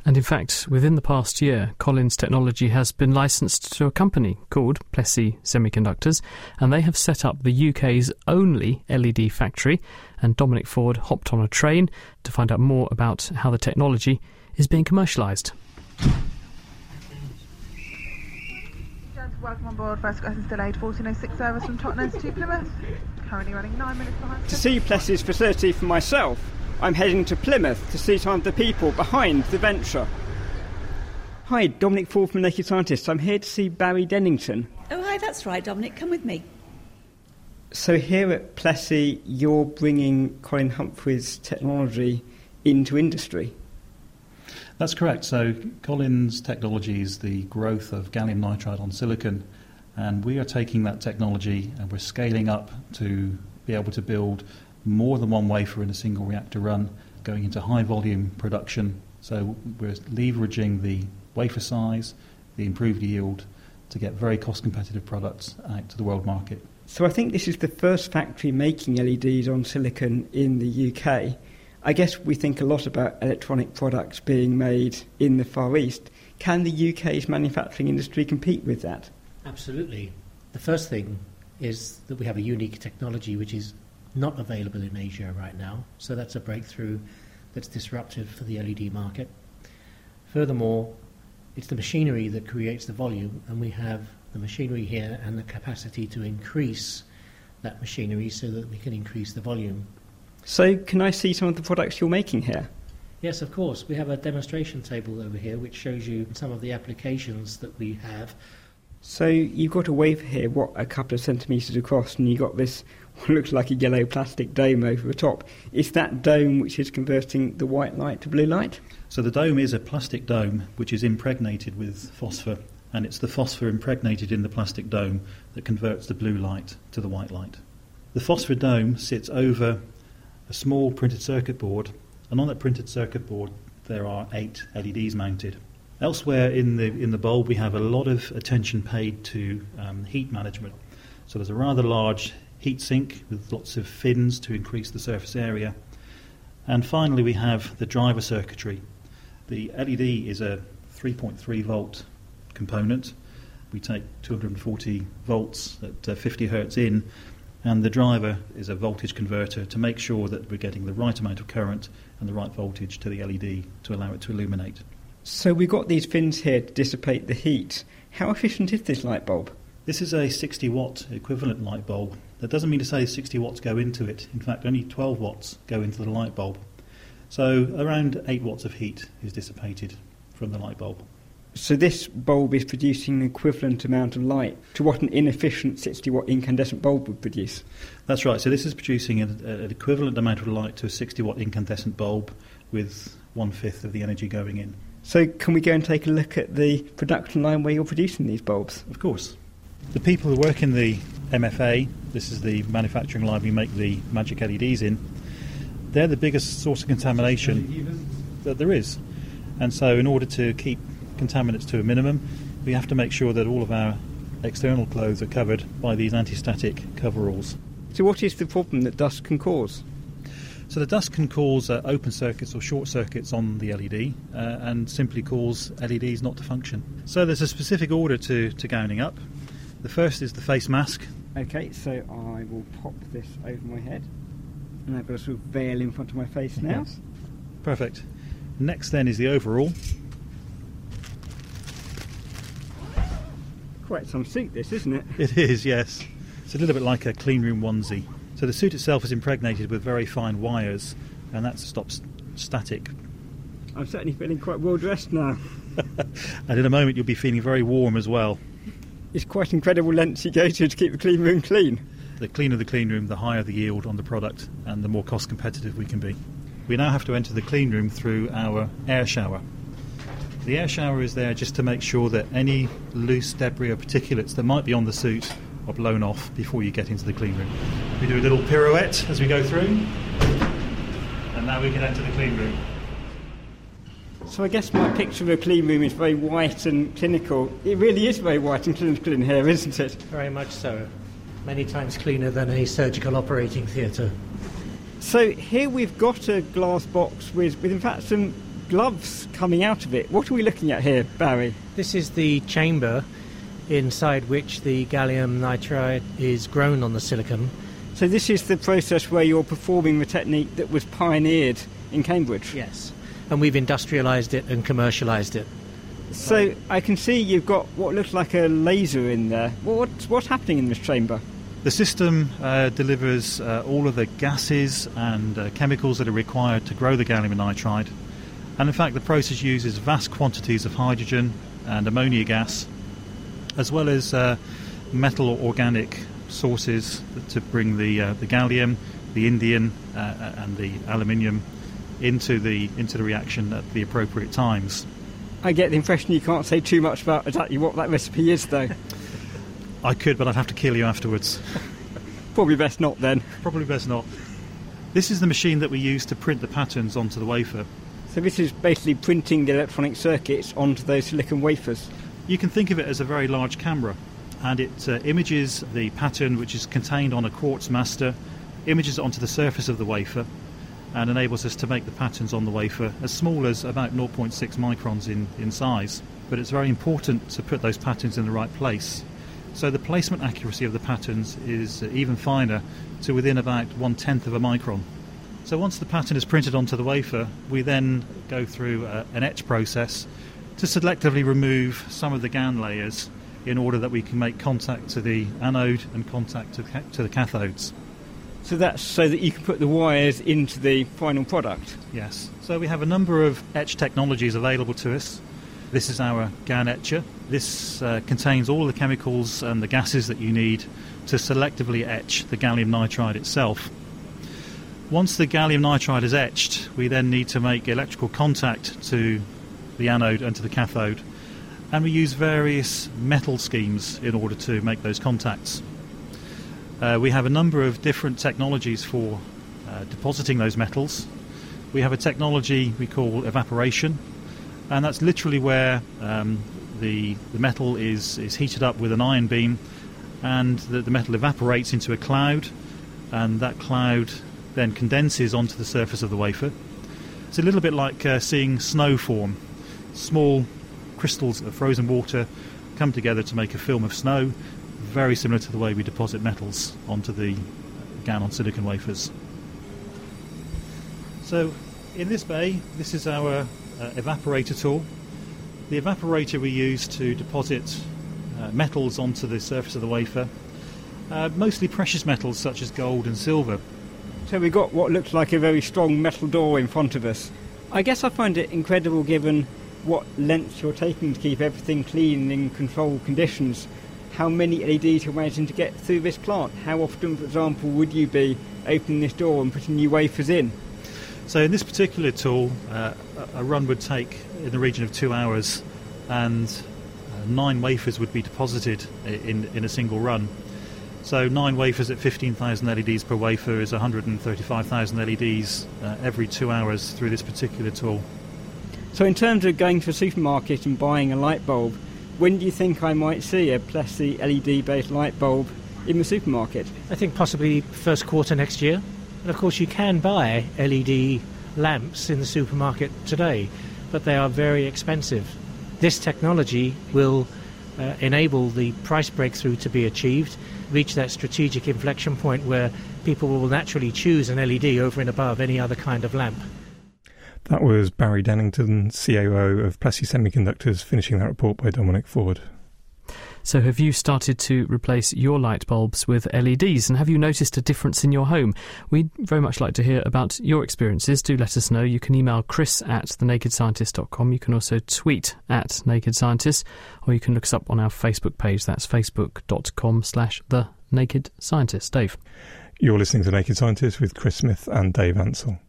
And in fact, within the past year, Collins Technology has been licensed to a company called Plessey Semiconductors, and they have set up the UK's only LED factory, and Dominic Ford hopped on a train to find out more about how the technology is being commercialised. Welcome on board First Class delayed 1406 service from Totnes to Plymouth. Currently running 9 minutes behind. To see Plessey's facility for myself, I'm heading to Plymouth to see some of the people behind the venture. Hi, Dominic Ford from Naked Scientists. I'm here to see Barry Dennington. Oh, hi, that's right, Dominic. Come with me. So here at Plessey, you're bringing Colin Humphrey's technology into industry. That's correct. So Collins Technology is the growth of gallium nitride on silicon, and we are taking that technology and we're scaling up to be able to build more than one wafer in a single reactor run, going into high volume production. So we're leveraging the wafer size, the improved yield, to get very cost competitive products out to the world market. So I think this is the first factory making LEDs on silicon in the UK. I guess we think a lot about electronic products being made in the Far East. Can the UK's manufacturing industry compete with that? Absolutely. The first thing is that we have a unique technology which is not available in Asia right now, so that's a breakthrough that's disruptive for the LED market. Furthermore, it's the machinery that creates the volume, and we have the machinery here and the capacity to increase that machinery so that we can increase the volume. So can I see some of the products you're making here? Yes, of course. We have a demonstration table over here which shows you some of the applications that we have. So you've got a wafer here, a couple of centimetres across, and you've got this what looks like a yellow plastic dome over the top. Is that dome which is converting the white light to blue light? So the dome is a plastic dome which is impregnated with phosphor, and it's the phosphor impregnated in the plastic dome that converts the blue light to the white light. The phosphor dome sits over a small printed circuit board, and on that printed circuit board there are 8 LEDs mounted. Elsewhere in the bulb we have a lot of attention paid to heat management. So there's a rather large heat sink with lots of fins to increase the surface area. And finally we have the driver circuitry. The LED is a 3.3 volt component. We take 240 volts at 50 hertz in, and the driver is a voltage converter to make sure that we're getting the right amount of current and the right voltage to the LED to allow it to illuminate. So we've got these fins here to dissipate the heat. How efficient is this light bulb? This is a 60 watt equivalent light bulb. That doesn't mean to say 60 watts go into it. In fact, only 12 watts go into the light bulb. So around 8 watts of heat is dissipated from the light bulb. So this bulb is producing an equivalent amount of light to what an inefficient 60 watt incandescent bulb would produce? That's right. So this is producing an equivalent amount of light to a 60 watt incandescent bulb with 1/5 of the energy going in. So can we go and take a look at the production line where you're producing these bulbs? Of course. The people who work in the MFA, this is the manufacturing line we make the magic LEDs in, they're the biggest source of contamination that there is. And so in order to keep contaminants to a minimum, we have to make sure that all of our external clothes are covered by these anti-static coveralls. So what is the problem that dust can cause? So the dust can cause open circuits or short circuits on the LED and simply cause LEDs not to function. So there's a specific order to gowning up. The first is the face mask. Okay, so I will pop this over my head. And I've got a sort of veil in front of my face now. Yes. Perfect. Next then is the overall. Quite some suit this, isn't it? It is, yes. It's a little bit like a clean room onesie. So the suit itself is impregnated with very fine wires, and that stops static. I'm certainly feeling quite well dressed now. And in a moment you'll be feeling very warm as well. It's quite incredible lengths you go to keep the clean room clean. The cleaner the clean room, the higher the yield on the product, and the more cost competitive we can be. We now have to enter the clean room through our air shower. The air shower is there just to make sure that any loose debris or particulates that might be on the suit are blown off before you get into the clean room. We do a little pirouette as we go through, and now we can enter the clean room. So I guess my picture of a clean room is very white and clinical. It really is very white and clinical in here, isn't it? Very much so. Many times cleaner than a surgical operating theatre. So here we've got a glass box with in fact some gloves coming out of it. What are we looking at here, Barry? This is the chamber inside which the gallium nitride is grown on the silicon. So this is the process where you're performing the technique that was pioneered in Cambridge? Yes. And we've industrialised it and commercialised it. So I can see you've got what looks like a laser in there. What's happening in this chamber? The system delivers all of the gases and chemicals that are required to grow the gallium nitride. And in fact, the process uses vast quantities of hydrogen and ammonia gas, as well as metal or organic sources to bring the gallium, the indium and the aluminium into the reaction at the appropriate times. I get the impression you can't say too much about exactly what that recipe is, though. I could, but I'd have to kill you afterwards. Probably best not, then. Probably best not. This is the machine that we use to print the patterns onto the wafer. So this is basically printing the electronic circuits onto those silicon wafers. You can think of it as a very large camera, and it images the pattern which is contained on a quartz master, images it onto the surface of the wafer, and enables us to make the patterns on the wafer as small as about 0.6 microns in size. But it's very important to put those patterns in the right place. So the placement accuracy of the patterns is even finer, to within about 1/10 of a micron. So once the pattern is printed onto the wafer, we then go through an etch process to selectively remove some of the GaN layers in order that we can make contact to the anode and contact to the cathodes. So that's so that you can put the wires into the final product? Yes. So we have a number of etch technologies available to us. This is our GaN etcher. This contains all the chemicals and the gases that you need to selectively etch the gallium nitride itself. Once the gallium nitride is etched, we then need to make electrical contact to the anode and to the cathode, and we use various metal schemes in order to make those contacts. We have a number of different technologies for depositing those metals. We have a technology we call evaporation, and that's literally where the metal is heated up with an ion beam, and the metal evaporates into a cloud, and that cloud then condenses onto the surface of the wafer. It's a little bit like seeing snow form. Small crystals of frozen water come together to make a film of snow, very similar to the way we deposit metals onto the GaN on silicon wafers. So in this bay, this is our evaporator tool. The evaporator we use to deposit metals onto the surface of the wafer, mostly precious metals such as gold and silver. So we've got what looks like a very strong metal door in front of us. I guess I find it incredible given what lengths you're taking to keep everything clean in controlled conditions. How many LEDs you're managing to get through this plant? How often, for example, would you be opening this door and putting new wafers in? So in this particular tool, a run would take in the region of 2 hours, and 9 wafers would be deposited in a single run. So 9 wafers at 15,000 LEDs per wafer is 135,000 LEDs every 2 hours through this particular tool. So in terms of going to a supermarket and buying a light bulb, when do you think I might see a Plessey LED-based light bulb in the supermarket? I think possibly first quarter next year. And of course you can buy LED lamps in the supermarket today, but they are very expensive. This technology will enable the price breakthrough to be achieved, reach that strategic inflection point where people will naturally choose an LED over and above any other kind of lamp. That was Barry Dennington, COO of Plessey Semiconductors, finishing that report by Dominic Ford. So have you started to replace your light bulbs with LEDs, and have you noticed a difference in your home? We'd very much like to hear about your experiences. Do let us know. You can email chris@thenakedscientist.com. You can also tweet @nakedscientist, or you can look us up on our Facebook page. That's facebook.com/thenakedscientist. Dave. You're listening to Naked Scientist with Chris Smith and Dave Ansell.